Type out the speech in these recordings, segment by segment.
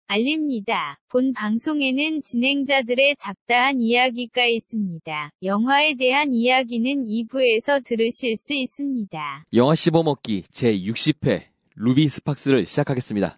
알립니다. 본 방송에는 진행자들의 잡다한 이야기가 있습니다. 영화에 대한 이야기는 2부에서 들으실 수 있습니다. 영화 씹어먹기 제60회 루비 스팍스를 시작하겠습니다.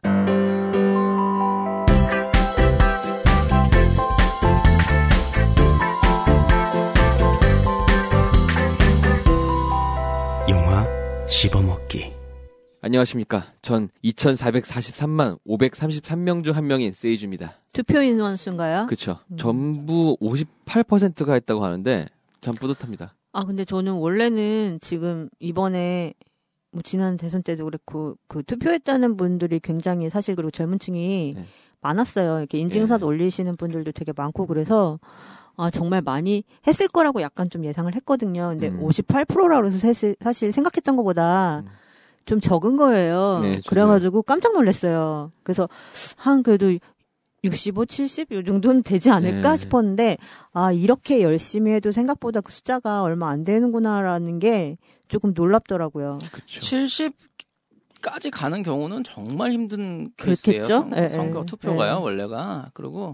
영화 씹어먹기. 안녕하십니까. 전 2443만 533명 중 한 명인 세이주입니다. 투표 인원수인가요? 그쵸. 전부 58%가 했다고 하는데 참 뿌듯합니다. 아, 근데 저는 원래는 지금 이번에 뭐 지난 대선 때도 그랬고 그 투표했다는 분들이 굉장히 사실 그리고 젊은 층이 네. 많았어요. 이렇게 인증샷 올리시는 분들도 되게 많고 그래서 아, 정말 많이 했을 거라고 약간 좀 예상을 했거든요. 근데 58%라고 해서 사실 생각했던 것보다 좀 적은 거예요. 네, 그래가지고 깜짝 놀랐어요. 그래서 한 그래도 65, 70 이 정도는 되지 않을까 싶었는데 아, 이렇게 열심히 해도 생각보다 그 숫자가 얼마 안 되는구나라는 게 조금 놀랍더라고요. 그쵸. 70까지 가는 경우는 정말 힘든 케이스예요. 선거 투표가요, 원래가. 그리고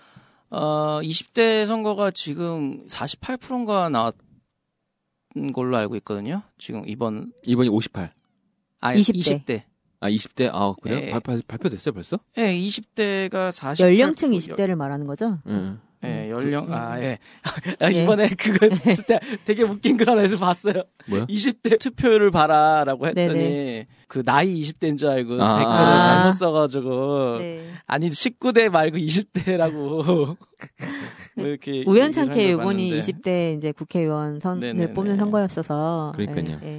20대 선거가 지금 48%인가 나왔던 걸로 알고 있거든요. 지금 이번이 58. 아니, 20대. 아, 20대? 아, 그래요? 네. 발표됐어요, 벌써? 네, 20대가 48%. 연령층 20대를 말하는 거죠? 네, 이번에 그거 진짜 되게 웃긴 거 하나에서 봤어요. 뭐요? 20대 투표율을 봐라라고 했더니 네네. 그 나이 20대인 줄 알고 댓글을 잘못 써가지고 네. 아니 19대 말고 20대라고 이렇게 우연찮게 이번이 20대 이제 국회의원 선을 네네네. 뽑는 선거였어서 그러니까요. 네.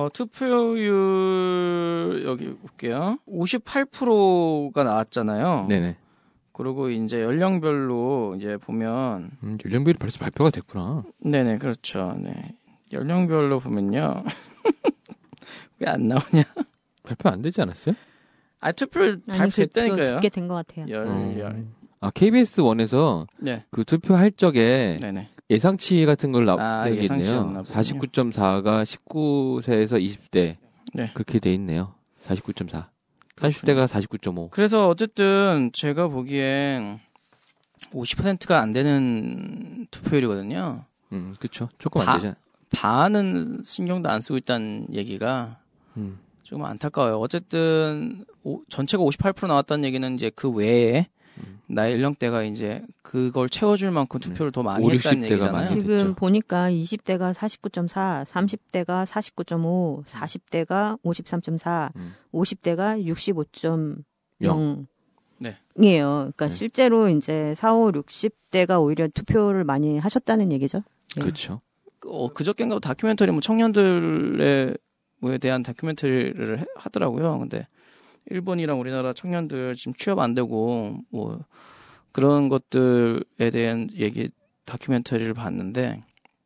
투표율 여기 볼게요. 58%가 나왔잖아요. 네네. 그리고 이제 연령별로 이제 보면 연령별이 벌써 발표가 됐구나. 네네, 그렇죠. 네. 연령별로 보면요. 왜 안 나오냐? 발표 안 되지 않았어요? 아, 투표율 발표됐다니까요. 집계 된 것 같아요. 아, KBS 1에서 네. 그 투표할 적에 네네. 예상치 같은 걸 예상치였나 있네요. 보군요. 49.4가 19세에서 20대. 네. 그렇게 돼 있네요. 49.4. 30대가 49.5. 그래서 어쨌든 제가 보기엔 50%가 안 되는 투표율이거든요. 그쵸. 조금 안 되죠. 반은 신경도 안 쓰고 있다는 얘기가 조금 안타까워요. 어쨌든 전체가 58% 나왔다는 얘기는 이제 그 외에 나의 연령대가 이제 그걸 채워줄 만큼 투표를 더 많이 했다는 얘기잖아요. 많이 지금 됐죠. 보니까 20대가 49.4, 30대가 49.5, 40대가 53.4, 50대가 65.0이에요. 네. 그러니까 실제로 이제 4, 5, 60대가 오히려 투표를 많이 하셨다는 얘기죠. 네. 그렇죠. 그저께인가 다큐멘터리 뭐 청년들에 뭐에 대한 다큐멘터리를 하더라고요. 근데 일본이랑 우리나라 청년들 지금 취업 안 되고 뭐 그런 것들에 대한 얘기 다큐멘터리를 봤는데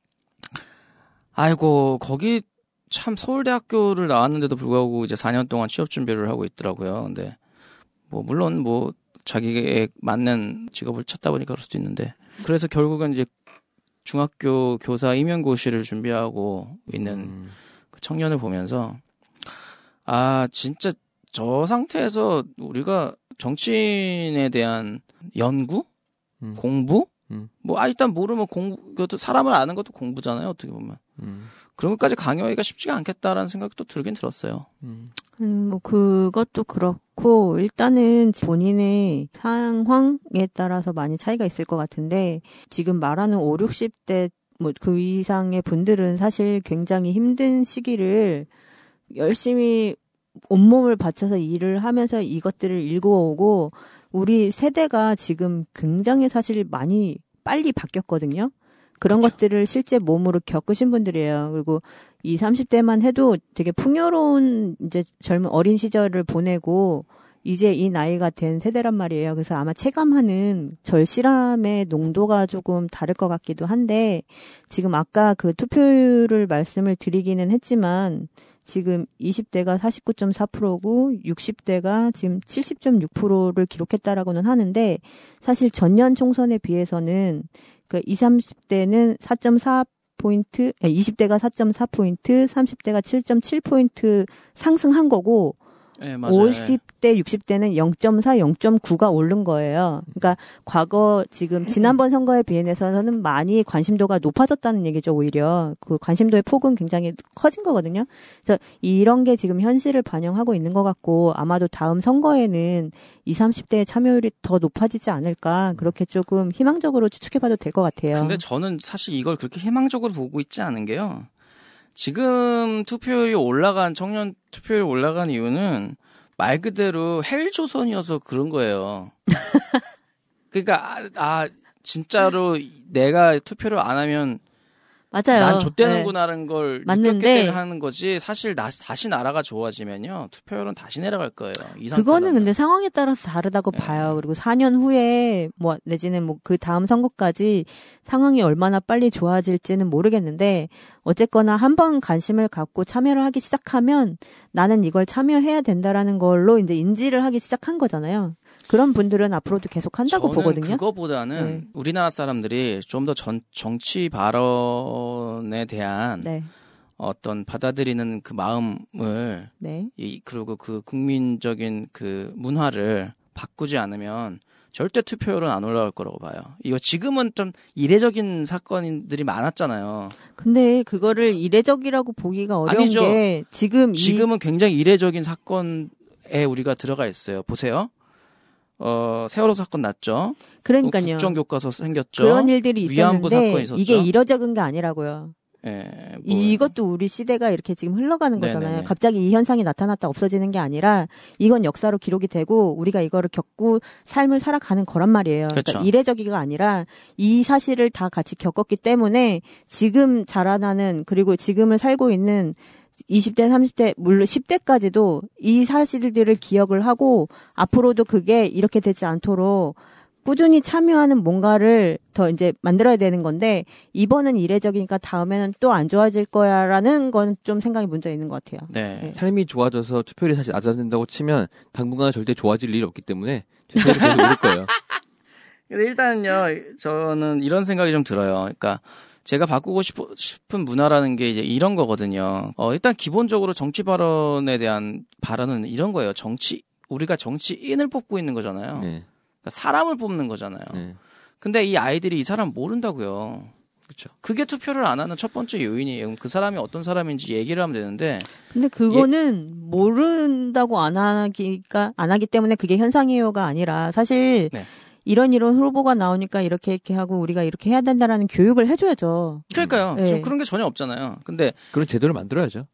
아이고 거기 참 서울대학교를 나왔는데도 불구하고 이제 4년 동안 취업 준비를 하고 있더라고요. 근데 뭐 물론 뭐 자기에 맞는 직업을 찾다 보니까 그럴 수도 있는데 그래서 결국은 이제 중학교 교사 임용고시를 준비하고 있는 그 청년을 보면서 아 진짜 저 상태에서 우리가 정치인에 대한 연구, 공부, 뭐 일단 모르면 그것도 사람을 아는 것도 공부잖아요. 어떻게 보면 그런 것까지 강요하기가 쉽지가 않겠다라는 생각이 또 들긴 들었어요. 뭐 그것도 그렇고 일단은 본인의 상황에 따라서 많이 차이가 있을 것 같은데 지금 말하는 5, 60대 뭐 그 이상의 분들은 사실 굉장히 힘든 시기를 열심히 온몸을 바쳐서 일을 하면서 이것들을 일구어오고 우리 세대가 지금 굉장히 사실 많이 빨리 바뀌었거든요. 그런 그렇죠. 것들을 실제 몸으로 겪으신 분들이에요. 그리고 20, 30대만 해도 되게 풍요로운 이제 젊은 어린 시절을 보내고 이제 이 나이가 된 세대란 말이에요. 그래서 아마 체감하는 절실함의 농도가 조금 다를 것 같기도 한데 지금 아까 그 투표율을 말씀을 드리기는 했지만 지금 20대가 49.4%고 60대가 지금 70.6%를 기록했다라고는 하는데 사실 전년 총선에 비해서는 그 20, 30대는 4.4포인트, 20대가 4.4포인트, 30대가 7.7포인트 상승한 거고 네, 맞아요. 50대, 60대는 0.4, 0.9가 오른 거예요. 그러니까 과거 지금 지난번 선거에 비해서는 많이 관심도가 높아졌다는 얘기죠, 오히려. 그 관심도의 폭은 굉장히 커진 거거든요. 그래서 이런 게 지금 현실을 반영하고 있는 것 같고 아마도 다음 선거에는 20, 30대의 참여율이 더 높아지지 않을까 그렇게 조금 희망적으로 추측해봐도 될 것 같아요. 근데 저는 사실 이걸 그렇게 희망적으로 보고 있지 않은 게요. 지금 청년 투표율이 올라간 이유는 말 그대로 헬조선이어서 그런 거예요. 그러니까 진짜로 내가 투표를 안 하면 맞아요. 난 좆되는구나라는 걸 맞는데 느꼈기 때문에 하는 거지. 사실 다시 나라가 좋아지면요. 투표율은 다시 내려갈 거예요. 이 상태라면. 그거는 근데 상황에 따라서 다르다고 봐요. 그리고 4년 후에 뭐 내지는 뭐 그 다음 선거까지 상황이 얼마나 빨리 좋아질지는 모르겠는데 어쨌거나 한번 관심을 갖고 참여를 하기 시작하면 나는 이걸 참여해야 된다라는 걸로 이제 인지를 하기 시작한 거잖아요. 그런 분들은 앞으로도 계속 한다고 저는 보거든요. 그거보다는 우리나라 사람들이 좀 더 정치 발언에 대한 네. 어떤 받아들이는 그 마음을 네. 그리고 그 국민적인 그 문화를 바꾸지 않으면 절대 투표율은 안 올라갈 거라고 봐요. 이거 지금은 좀 이례적인 사건들이 많았잖아요. 근데 그거를 이례적이라고 보기가 어려운 아니죠. 게 지금은 굉장히 이례적인 사건에 우리가 들어가 있어요. 보세요. 세월호 사건 났죠. 그러니까요. 국정교과서 생겼죠. 그런 일들이 위안부 사건이 있었는데 있었죠. 이게 이례적인 게 아니라고요. 예, 이것도 우리 시대가 이렇게 지금 흘러가는 거잖아요. 네네네. 갑자기 이 현상이 나타났다 없어지는 게 아니라 이건 역사로 기록이 되고 우리가 이거를 겪고 삶을 살아가는 거란 말이에요. 그렇죠. 그러니까 이례적이가 아니라 이 사실을 다 같이 겪었기 때문에 지금 자라나는 그리고 지금을 살고 있는 20대, 30대, 물론 10대까지도 이 사실들을 기억을 하고 앞으로도 그게 이렇게 되지 않도록 꾸준히 참여하는 뭔가를 더 이제 만들어야 되는 건데 이번은 이례적이니까 다음에는 또 안 좋아질 거야라는 건 좀 생각이 문제 있는 것 같아요. 네. 삶이 좋아져서 투표율이 다시 낮아진다고 치면 당분간 절대 좋아질 일이 없기 때문에 투표율이 계속 오를 거예요. 근데 일단요, 저는 이런 생각이 좀 들어요. 그러니까 제가 바꾸고 싶은 문화라는 게 이제 이런 거거든요. 일단 기본적으로 정치 발언에 대한 발언은 이런 거예요. 우리가 정치인을 뽑고 있는 거잖아요. 네. 그러니까 사람을 뽑는 거잖아요. 네. 근데 이 아이들이 이 사람 모른다고요. 그렇죠. 그게 투표를 안 하는 첫 번째 요인이에요. 그 사람이 어떤 사람인지 얘기를 하면 되는데. 근데 그거는 모른다고 안 하기 때문에 그게 현상이요가 아니라 사실 네. 이런 후보가 나오니까 이렇게 하고 우리가 이렇게 해야 된다라는 교육을 해줘야죠. 그러니까요. 네. 지금 그런 게 전혀 없잖아요. 근데 그런 제도를 만들어야죠.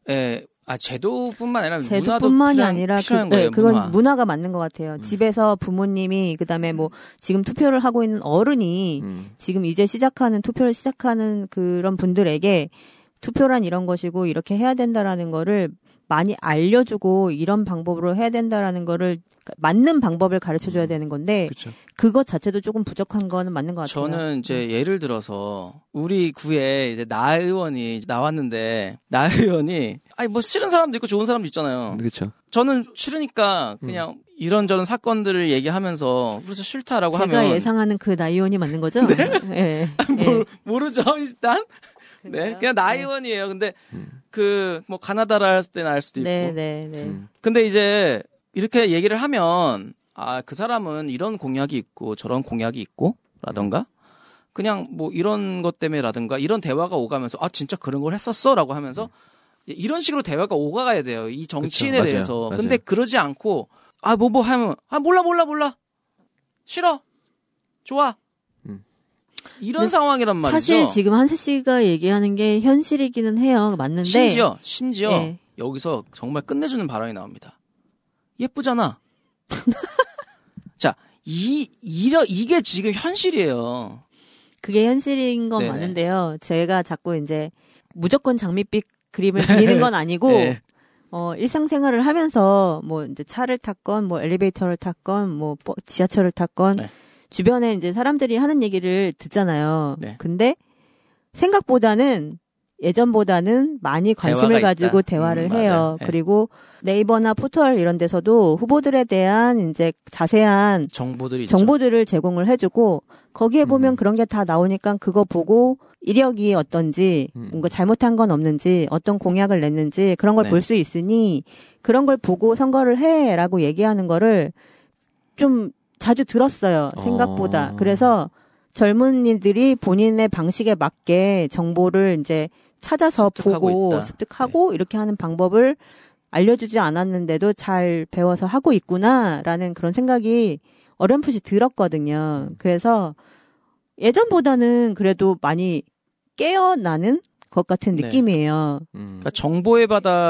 제도뿐만 아니라 제도뿐만이 문화도 아니라 필요한 거예요. 그건 문화가 맞는 것 같아요. 집에서 부모님이 그다음에 뭐 지금 투표를 하고 있는 어른이 지금 이제 투표를 시작하는 그런 분들에게 투표란 이런 것이고 이렇게 해야 된다라는 거를 많이 알려주고 이런 방법으로 해야 된다라는 거를 맞는 방법을 가르쳐줘야 되는 건데 그렇죠. 그것 자체도 조금 부족한 거는 맞는 것 같아요. 저는 이제 예를 들어서 우리 구에 이제 나 의원이 나왔는데 나 의원이 뭐 싫은 사람도 있고 좋은 사람도 있잖아요. 그렇죠. 저는 싫으니까 그냥 이런저런 사건들을 얘기하면서 그래서 싫다라고 제가 하면 예상하는 그 나 의원이 맞는 거죠? 네. 모르죠 일단. 네, 그냥 나 의원이에요. 근데 뭐 가나다라 했을 때는 알 수도 있고. 네. 근데 이제 이렇게 얘기를 하면 그 사람은 이런 공약이 있고 저런 공약이 있고 라던가 그냥 뭐 이런 것 때문에라든가 이런 대화가 오가면서 진짜 그런 걸 했었어라고 하면서 이런 식으로 대화가 오가야 돼요. 이 정치인에 그쵸, 대해서. 맞아요. 근데 그러지 않고 뭐 하면 몰라 싫어 좋아 이런 상황이란 말이죠. 사실 지금 한세 씨가 얘기하는 게 현실이기는 해요. 맞는데 심지어 네. 여기서 정말 끝내주는 발언이 나옵니다. 예쁘잖아. 자, 이게 지금 현실이에요. 그게 현실인 건 네네. 맞는데요. 제가 자꾸 이제 무조건 장밋빛 그림을 그리는 건 아니고 네. 일상생활을 하면서 뭐 이제 차를 탔건 뭐 엘리베이터를 탔건 뭐 지하철을 탔건 네. 주변에 이제 사람들이 하는 얘기를 듣잖아요. 네. 근데 생각보다는 예전보다는 많이 관심을 대화가 가지고 있다. 대화를 맞아요. 해요. 네. 그리고 네이버나 포털 이런 데서도 후보들에 대한 이제 자세한 정보들이 있죠. 정보들을 제공을 해주고 거기에 보면 그런 게 다 나오니까 그거 보고 이력이 어떤지 뭔가 잘못한 건 없는지 어떤 공약을 냈는지 그런 걸 네. 볼 수 있으니 그런 걸 보고 선거를 해라고 얘기하는 거를 좀 자주 들었어요. 생각보다. 그래서 젊은이들이 본인의 방식에 맞게 정보를 이제 찾아서 습득하고 보고 있다. 습득하고 이렇게 하는 방법을 알려주지 않았는데도 잘 배워서 하고 있구나라는 그런 생각이 어렴풋이 들었거든요. 그래서 예전보다는 그래도 많이 깨어나는 것 같은 네. 느낌이에요. 그러니까 정보의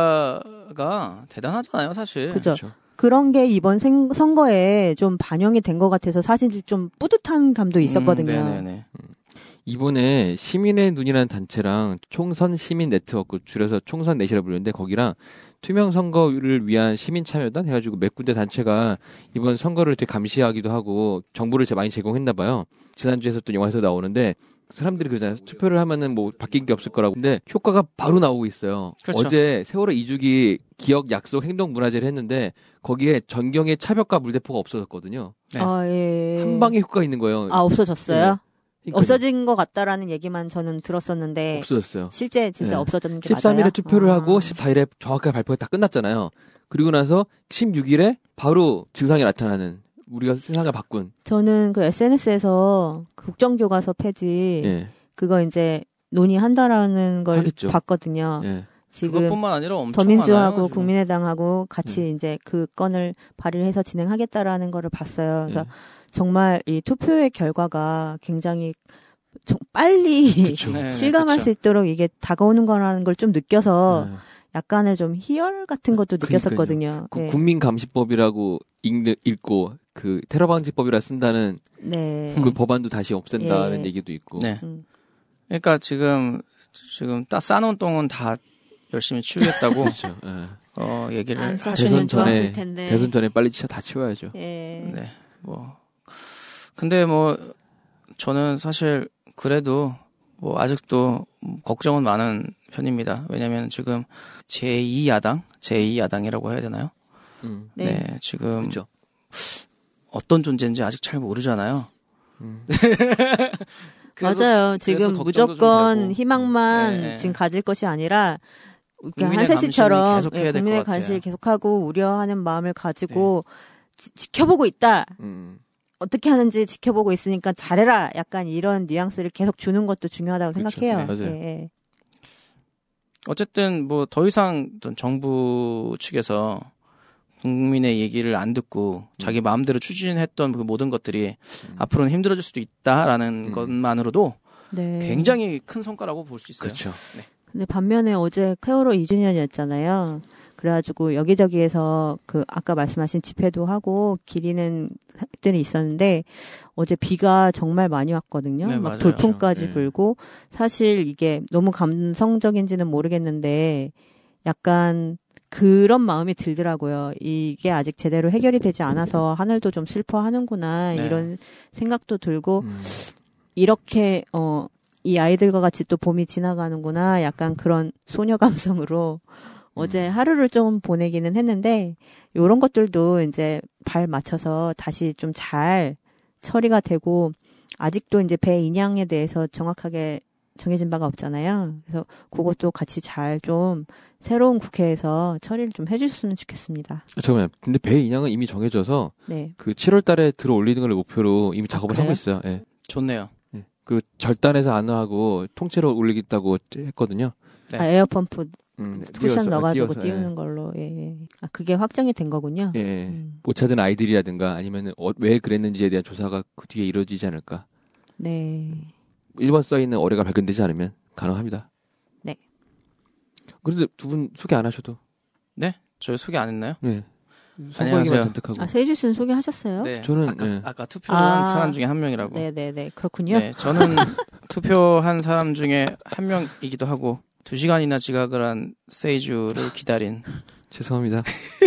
바다가 대단하잖아요, 사실. 그죠. 그렇죠. 그런 게 이번 선거에 좀 반영이 된 것 같아서 사실 좀 뿌듯한 감도 있었거든요. 네네네. 이번에 시민의 눈이라는 단체랑 총선 시민 네트워크 줄여서 총선 넷이라 부르는데 거기랑 투명 선거를 위한 시민 참여단 해가지고 몇 군데 단체가 이번 선거를 되게 감시하기도 하고 정보를 많이 제공했나 봐요. 지난주에 했었던 영화에서 나오는데 사람들이 그러잖아요. 투표를 하면은 뭐 바뀐 게 없을 거라고. 근데 효과가 바로 나오고 있어요. 그렇죠. 어제 세월호 2주기 기억 약속 행동 문화제를 했는데 거기에 전경의 차벽과 물대포가 없어졌거든요. 네. 아, 예. 한 방에 효과가 있는 거예요. 아, 없어졌어요? 그러니까 없어진 것 같다라는 얘기만 저는 들었었는데 없어졌어요. 실제 진짜 네. 없어졌는 게 13일에 맞아요? 투표를 아. 하고 14일에 정확하게 발표가 다 끝났잖아요. 그리고 나서 16일에 바로 증상이 나타나는 우리가 세상을 바꾼. 저는 그 SNS에서 국정교과서 폐지 예. 그거 이제 논의한다라는 걸 하겠죠. 봤거든요. 예. 지금 그것뿐만 아니라 엄청 더민주하고 많아요, 지금. 국민의당하고 같이 이제 그 건을 발의를 해서 진행하겠다라는 거를 봤어요. 그래서 예. 정말 이 투표의 결과가 굉장히 좀 빨리 그렇죠. 네, 실감할 그렇죠. 수 있도록 이게 다가오는 거라는 걸 좀 느껴서 예. 약간의 좀 희열 같은 것도 느꼈었거든요. 그 네. 국민감시법이라고 읽고 그 테러방지법이라 쓴다는 네. 그 법안도 다시 없앤다는 예. 얘기도 있고. 네. 음. 그러니까 지금 딱 싸놓은 똥은 다 열심히 치우겠다고 그렇죠. 예. 얘기를 안 하시는 썼으면 대선 전에 좋았을 텐데. 대선 전에 빨리 다 치워야죠. 예. 네. 근데 뭐 저는 사실 그래도 뭐 아직도 걱정은 많은 편입니다. 왜냐면 지금 제2야당이라고 해야 되나요? 네. 네, 지금 그렇죠. 어떤 존재인지 아직 잘 모르잖아요. 그래서- 맞아요. 그래서 지금 걱정도 좀 무조건 되고. 희망만 네. 지금 가질 것이 아니라 국민의 한세 씨처럼 감시는 계속해야 될것 국민의 같아요. 관심을 계속하고 우려하는 마음을 가지고 지켜보고 있다. 어떻게 하는지 지켜보고 있으니까 잘해라. 약간 이런 뉘앙스를 계속 주는 것도 중요하다고 그렇죠. 생각해요. 네, 맞아요. 예. 어쨌든 뭐 더 이상 어떤 정부 측에서 국민의 얘기를 안 듣고 자기 마음대로 추진했던 그 모든 것들이 앞으로는 힘들어질 수도 있다라는 것만으로도 네. 굉장히 큰 성과라고 볼 수 있어요. 그렇죠. 근데 반면에 어제 세월호 2주년이었잖아요. 그래가지고 여기저기에서 그 아까 말씀하신 집회도 하고 기리는 들이 있었는데 어제 비가 정말 많이 왔거든요. 네, 막 맞아요. 돌풍까지 네. 불고 사실 이게 너무 감성적인지는 모르겠는데 약간 그런 마음이 들더라고요. 이게 아직 제대로 해결이 되지 않아서 하늘도 좀 슬퍼하는구나 네. 이런 생각도 들고 이렇게 이 아이들과 같이 또 봄이 지나가는구나 약간 그런 소녀 감성으로 어제 하루를 좀 보내기는 했는데 요런 것들도 이제 발 맞춰서 다시 좀 잘 처리가 되고 아직도 이제 배 인양에 대해서 정확하게 정해진 바가 없잖아요. 그래서 그것도 같이 잘 좀 새로운 국회에서 처리를 좀 해주셨으면 좋겠습니다. 잠깐만요. 근데 배 인양은 이미 정해져서 네. 그 7월 달에 들어 올리는 걸 목표로 이미 작업을 그래요? 하고 있어요. 예. 좋네요. 그 절단해서 안 하고 통째로 올리겠다고 했거든요. 네. 아, 에어펌프 쿠션 띄워서, 넣어가지고 띄워서, 띄우는 걸로. 예. 아, 그게 확정이 된 거군요. 예. 예. 음. 못 찾은 아이들이라든가 아니면 왜 그랬는지에 대한 조사가 그 뒤에 이루어지지 않을까. 네. 1번 써있는 어뢰가 발견되지 않으면 가능합니다. 네. 그런데 두 분 소개 안 하셔도. 네? 저 소개 안 했나요? 네. 선거 안녕하세요. 얘기만 잔뜩하고. 아, 세주 씨는 소개하셨어요? 네. 저는, 아까 투표한 아. 사람 중에 한 명이라고. 네네네. 그렇군요. 네, 저는 투표한 사람 중에 한 명이기도 하고 2시간이나 지각을 한 세이주를 기다린 죄송합니다.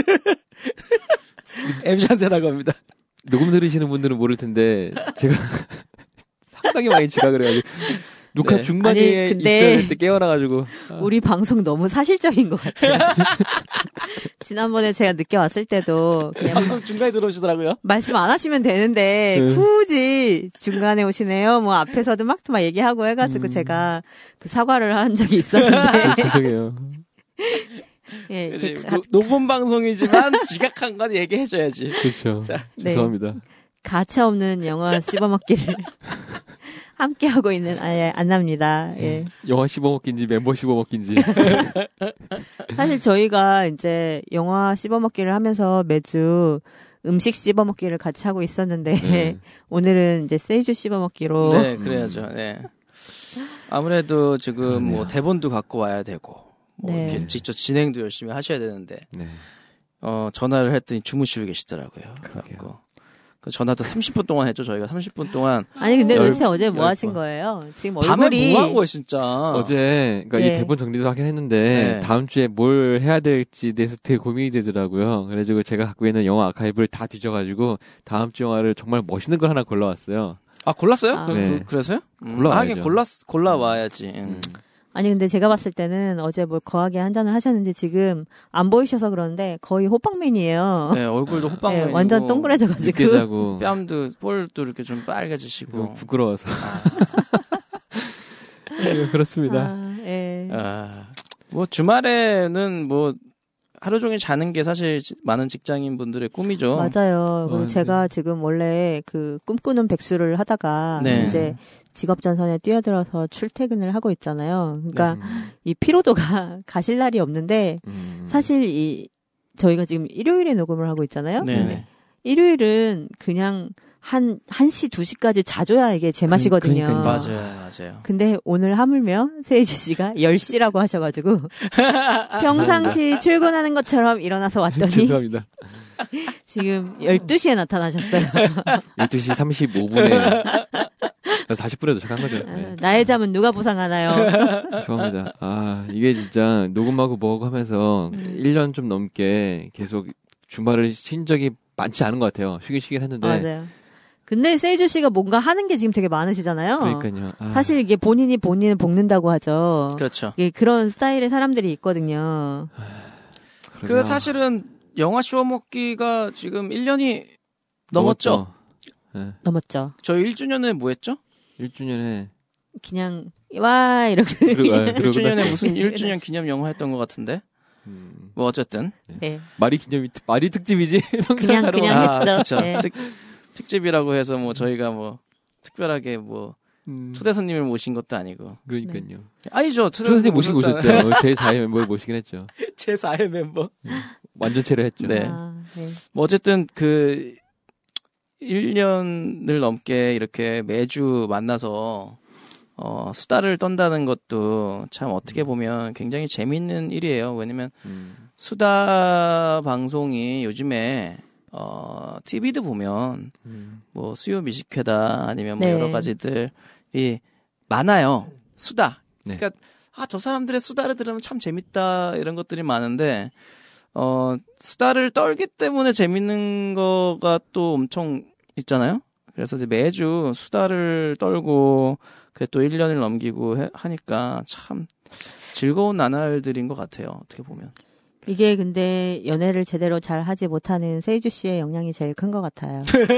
엠샨세라고 합니다. 녹음 들으시는 분들은 모를 텐데 제가 상당히 많이 지각을 해가지고 녹화 네. 중반에 아니, 근데 있어야 될 때 깨어나가지고. 우리 방송 너무 사실적인 것 같아요. 지난번에 제가 늦게 왔을 때도 그냥 방송 중간에 들어오시더라고요. 말씀 안 하시면 되는데 네. 굳이 중간에 오시네요. 뭐 앞에서도 막 얘기하고 해가지고 제가 그 사과를 한 적이 있었는데 죄송해요. 예, 이제 그 녹음 방송이지만 지각한 건 얘기해줘야지. 그렇죠. 네. 죄송합니다. 가차 없는 영화 씹어먹기를 함께 하고 있는 안나입니다. 예. 영화 씹어먹기인지 멤버 씹어먹기인지. 사실 저희가 이제 영화 씹어먹기를 하면서 매주 음식 씹어먹기를 같이 하고 있었는데 네. 오늘은 이제 세이주 씹어먹기로 네, 그래야죠. 네. 아무래도 지금 뭐 대본도 갖고 와야 되고, 뭐 네. 이렇게 직접 진행도 열심히 하셔야 되는데, 네. 전화를 했더니 주무시고 계시더라고요. 그래갖고 그 전화도 30분 동안 했죠. 저희가 30분 동안. 아니 근데 열- 도대체 어제 뭐 열 하신 번. 거예요? 지금 밤에 얼굴이 뭐 한 거예요, 진짜. 어제 그러니까 이 네. 대본 정리도 하긴 했는데 네. 다음 주에 뭘 해야 될지 대해서 되게 고민이 되더라고요. 그래가지고 제가 갖고 있는 영화 아카이브를 다 뒤져가지고 다음 주 영화를 정말 멋있는 걸 하나 골라왔어요. 아, 골랐어요? 아. 네. 그래서요? 골라와야죠. 하긴 골라와야지. 아니 근데 제가 봤을 때는 어제 뭘 거하게 한 잔을 하셨는지 지금 안 보이셔서 그러는데 거의 호빵맨이에요. 네, 얼굴도 호빵맨이고. 네, 완전 동그래져가지고 늦게 자고 뺨도, 볼도 이렇게 좀 빨개지시고. 부끄러워서. 아, 네, 그렇습니다. 아, 예. 뭐 주말에는 뭐 하루 종일 자는 게 사실 많은 직장인 분들의 꿈이죠. 맞아요. 그리고 네. 제가 지금 원래 그 꿈꾸는 백수를 하다가 네. 이제 직업 전선에 뛰어들어서 출퇴근을 하고 있잖아요. 그러니까 음, 이 피로도가 가실 날이 없는데 사실 이 저희가 지금 일요일에 녹음을 하고 있잖아요. 네. 일요일은 그냥 한 1시, 2시까지 자줘야 이게 제맛이거든요. 그러니까요. 맞아요. 근데 오늘 하물며 세이주 씨가 10시라고 하셔가지고 평상시 출근하는 것처럼 일어나서 왔더니 죄송합니다. 지금 12시에 나타나셨어요. 12시 35분에 40분에 도착한 거죠. 네. 나의 잠은 누가 보상하나요? 죄송합니다. 아, 이게 진짜 녹음하고 뭐하고 하면서 1년 좀 넘게 계속 주말을 쉰 적이 많지 않은 것 같아요. 쉬긴 했는데. 맞아요. 근데 세이주 씨가 뭔가 하는 게 지금 되게 많으시잖아요. 그러니까요. 아, 사실 이게 본인을 볶는다고 하죠. 그렇죠. 이게 그런 스타일의 사람들이 있거든요. 그러게요. 사실은 영화 씹어먹기가 지금 1년이 넘었죠. 네. 넘었죠. 저희 1주년에 뭐 했죠? 1주년에 그냥 와 이렇게. 그러고 1주년에 무슨 1주년 기념 영화 했던 것 같은데. 뭐 어쨌든. 네. 말이 특집이지. 그냥 했죠. 그쵸. 네. 특집이라고 해서 뭐 저희가 뭐 특별하게 뭐 초대 손님을 모신 것도 아니고. 그러니까요. 아니죠. 초대 손님 모시고 오셨죠. 제 4회 멤버를 모시긴 했죠. 제 4회 멤버. 완전체를 했죠. 네. 아, 네. 뭐 어쨌든 그 1년을 넘게 이렇게 매주 만나서 수다를 떤다는 것도 참 어떻게 보면 굉장히 재밌는 일이에요. 왜냐면 수다 방송이 요즘에 TV도 보면 뭐 수요 미식회다 아니면 뭐 네. 여러 가지들이 많아요. 수다. 네. 그러니까 저 사람들의 수다를 들으면 참 재밌다 이런 것들이 많은데 수다를 떨기 때문에 재밌는 거가 또 엄청 있잖아요. 그래서 이제 매주 수다를 떨고 그래 또 1년을 넘기고 하니까 참 즐거운 나날들인 것 같아요. 어떻게 보면. 이게 근데 연애를 제대로 잘 하지 못하는 세이주 씨의 영향이 제일 큰 것 같아요.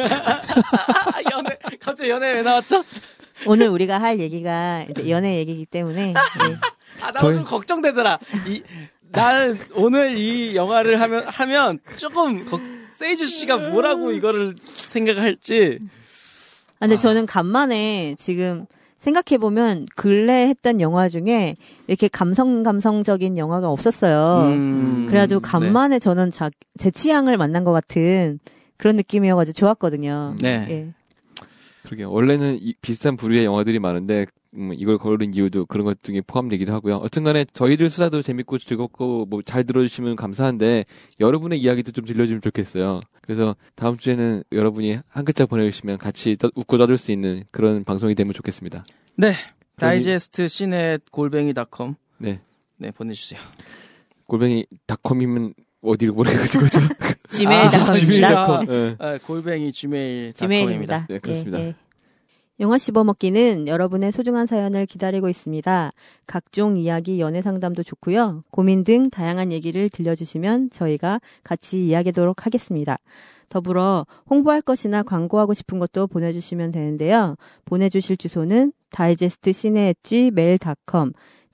갑자기 연애 왜 나왔죠? 오늘 우리가 할 얘기가 이제 연애 얘기이기 때문에 네. 나 좀 걱정되더라. 나는 오늘 이 영화를 하면 조금 세이주 씨가 뭐라고 이거를 생각할지. 근데 저는 간만에 지금 생각해보면 근래 했던 영화 중에 이렇게 감성적인 영화가 없었어요. 그래가지고 간만에 저는 제 취향을 만난 것 같은 그런 느낌이어가지고 좋았거든요. 네. 예. 그러게요. 원래는 비슷한 부류의 영화들이 많은데 이걸 고른 이유도 그런 것 중에 포함되기도 하고요. 어쨌든간에 저희들 수다도 재밌고 즐겁고 뭐 잘 들어주시면 감사한데 여러분의 이야기도 좀 들려주면 좋겠어요. 그래서 다음 주에는 여러분이 한 글자 보내주시면 같이 웃고 떠들 수 있는 그런 방송이 되면 좋겠습니다. 네. 다이제스트 시넷@골뱅이.com 네. 네, 보내주세요. 골뱅이 닷컴이면 어디로 보내가지고 거죠? gmail.com입니다. 네. 골뱅이 gmail.com입니다. gmail입니다. 네, 그렇습니다. 예, 예. 영화 씹어먹기는 여러분의 소중한 사연을 기다리고 있습니다. 각종 이야기, 연애 상담도 좋고요. 고민 등 다양한 얘기를 들려주시면 저희가 같이 이야기하도록 하겠습니다. 더불어 홍보할 것이나 광고하고 싶은 것도 보내주시면 되는데요. 보내주실 주소는 digestcine@gmail.com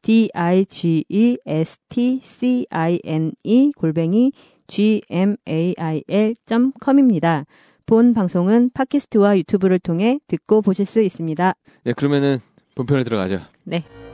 digestcine@gmail.com입니다. 본 방송은 팟캐스트와 유튜브를 통해 듣고 보실 수 있습니다. 네, 그러면은 본편에 들어가죠. 네.